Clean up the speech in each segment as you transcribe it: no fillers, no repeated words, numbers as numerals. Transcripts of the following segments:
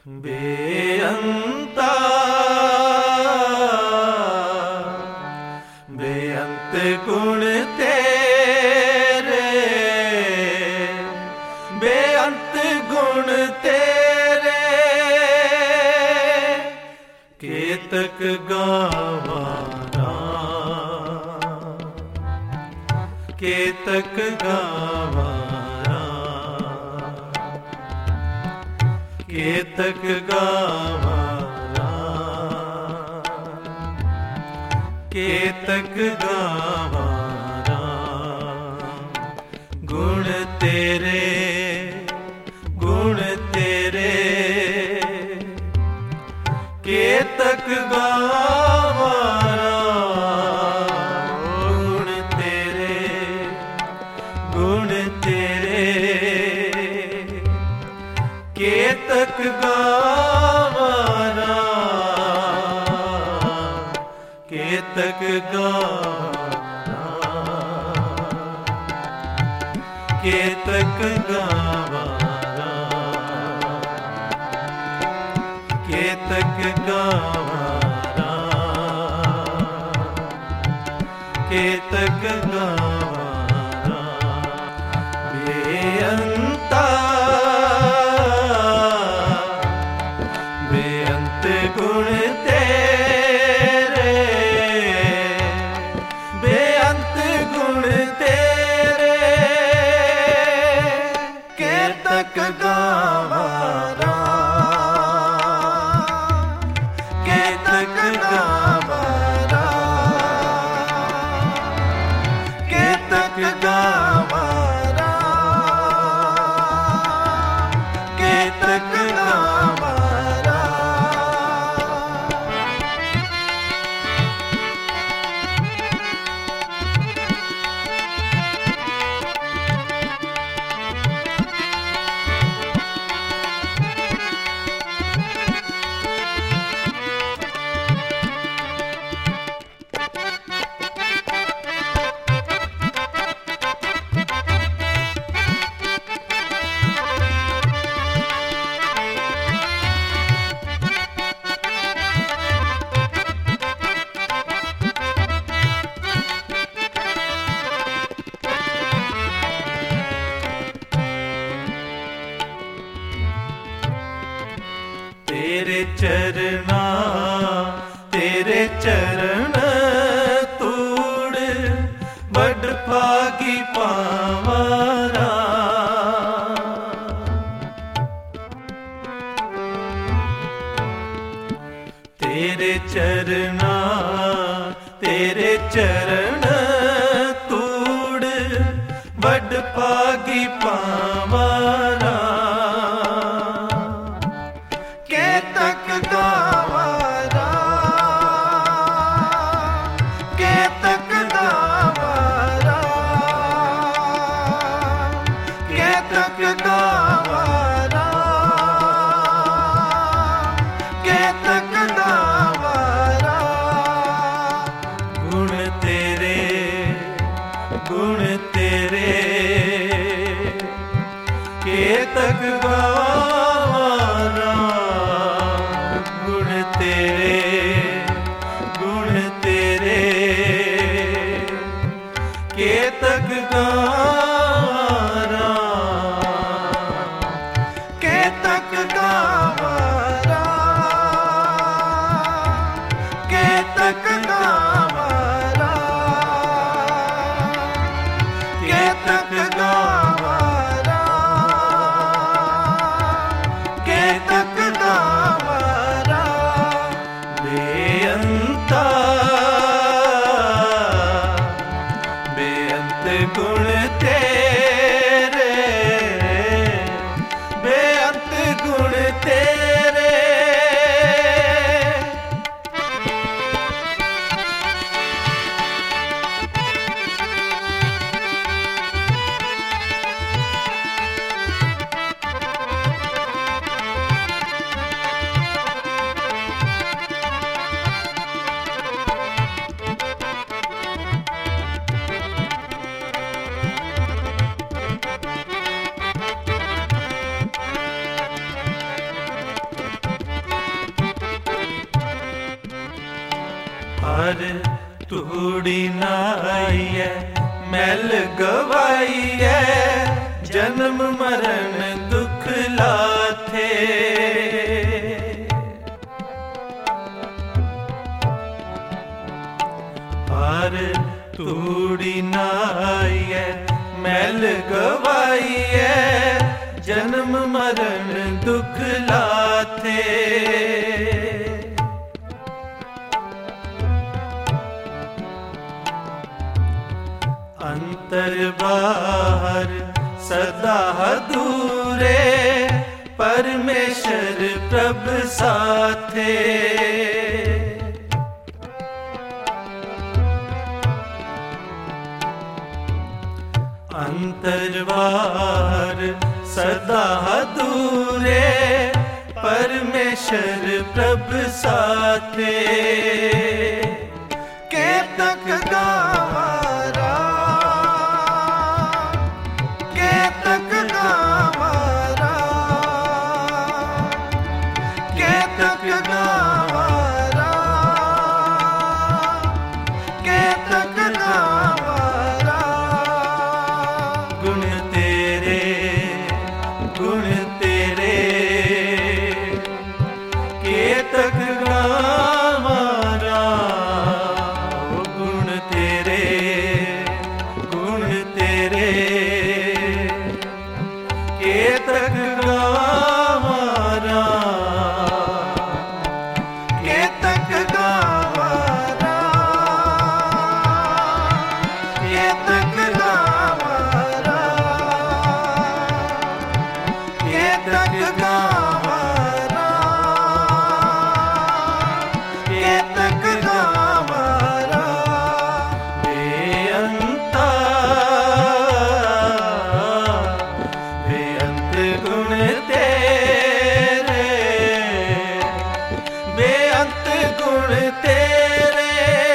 बेअंता बेअंत गुण तेरे, बेअंत गुण तेरे, केतक गावारा, केतक गावारा, केतक गावारा, केतक गावारा। गुण तेरे, गुण तेरे, केतक गावारा। गुण तेरे, गुण तेरे, केतक गावारा, केतक गावारा, केतक गावारा, केतक गावारा, केतक गावारा। बेअंता बेअंत गुण तेरे, बेअंत गुण तेरे, केतक गावारा, केतक गावारा, केतक गावारा, केतक गावारा। तेरे चरना, तेरे चरण तूड़ बड़ भागी पावारा। तेरे चरना, तेरे चरण तूड़ बड़ भागी पावारा। केतक गावारा, केतक गावारा, केतक गावारा, केतक गावारा। गुण तेरे, गुण तेरे, केतक गावारा। गुण तेरे, गुण तेरे, केतक गावारा, केतक गावारा, केतक गावारा, केतक गावारा, पर तूड़ी नाई है मैल गवाई है जन्म मरण दुख लाथे। पर तूड़ी नाई है मैल गवाई है जन्म मरण दुख लाथे। अंतर बाहर सदा दूरे परमेश्वर प्रभ साथे। अंतर बाहर सदा दूरे परमेश्वर प्रभ साथे। केतक गावारा केतक गावारा केतक गावारा केतक गावारा। गुण तेरे केतक गावारा। गुण तेरे केतक गावारा। केतक गावारा केतक गावारा केतक गावारा केतक गावारा। बेअंता बेअंत गुण तेरे बेअंत गुण तेरे।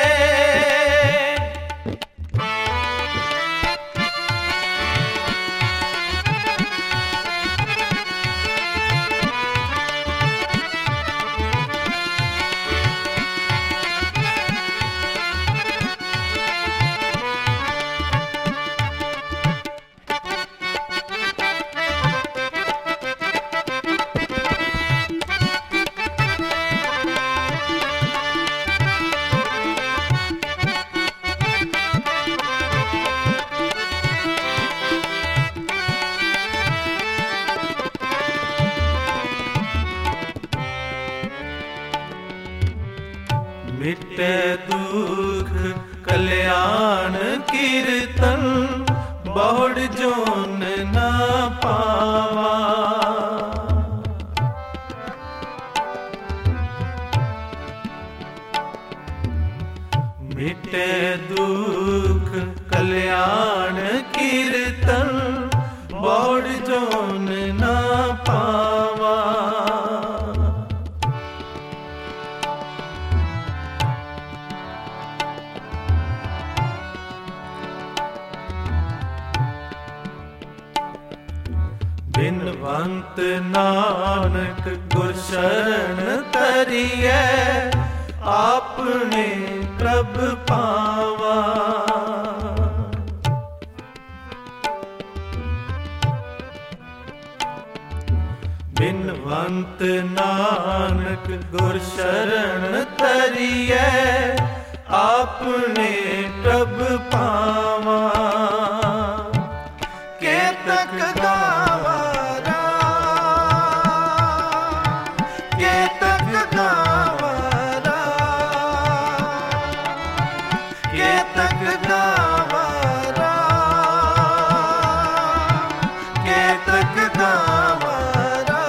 मिटे दुख कल्याण कीर्तन बहुड़ जोन न पावा। मिटे दुख कल्याण कीर्तन बहुड़ जोन न पावा। बिनवंत नानक गुर शरण तरिए आपने प्रभ पावा। बिनवंत नानक गुर शरण तरिए आपने प्रभ पावा। केतक गावारा केतक गावारा केतक गावारा केतक गावारा।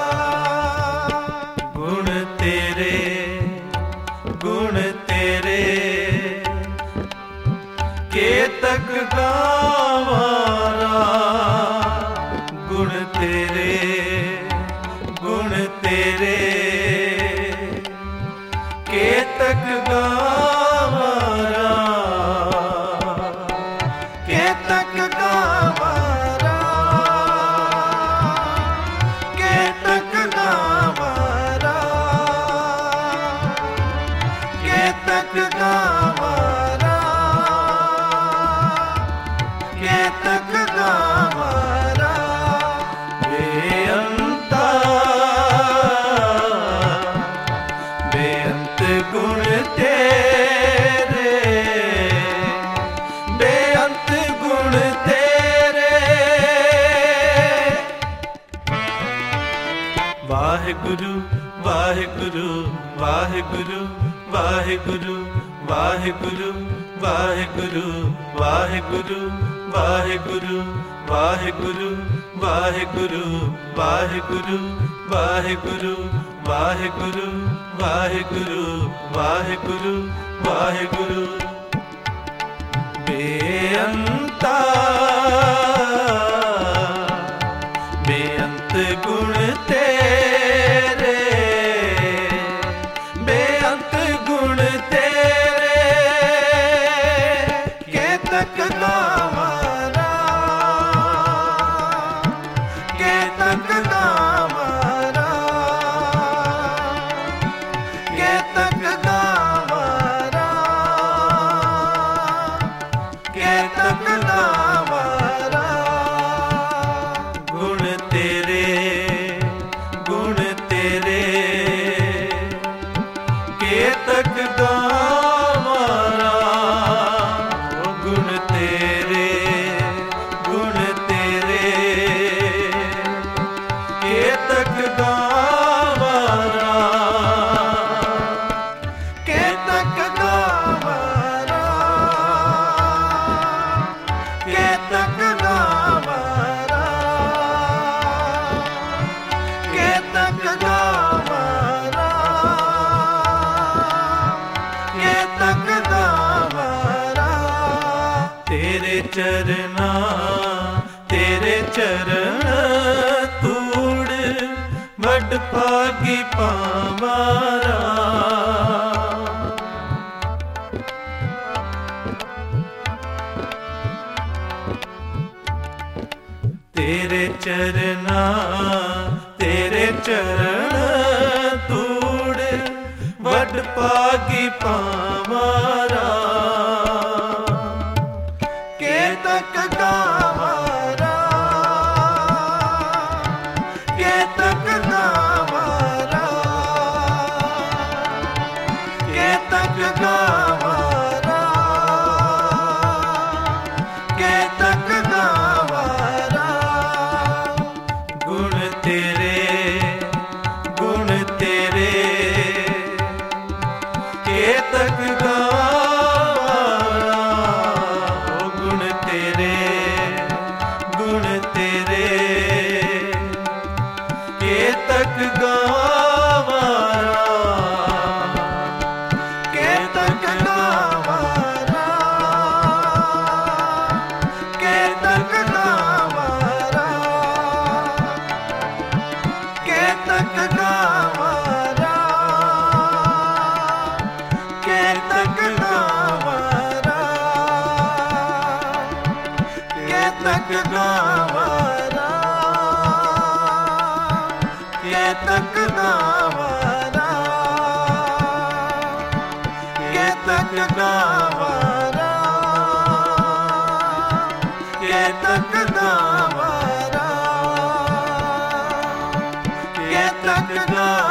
गुण तेरे केतक गावारा। वाहिगुरु वाहिगुरु वाहिगुरु वाहिगुरु वाहिगुरु वाहिगुरु वाहिगुरु वाहिगुरु वाहिगुरु वाहिगुरु वाहिगुरु वाहिगुरु वाहिगुरु वाहिगुरु वाहिगुरु वाहिगुरु बेअंता बेअंत गुण तेरे बेअंत गुण तेरे केतक गावरा केतक गावरा केतक गावरा केतक गावरा गुण तेरे केतक गावरा गुण तेरे केतक गावरा केतक गावरा केतक गावरा केतक गावरा केतक गावरा तेरे चरण तूड़ वड भागी पावारा तेरे चरण तूड़ वड भागी पावारा केतक गावरा केतक गावरा केतक गावरा केतक गावरा गुण तेरे केतक गावरा गुण तेरे केतक गावरा केतक गावरा केतक गावरा केतक गावरा केतक गावरा केतक गावरा केतक गावरा केतक गावरा केतक गावरा केतक गावरा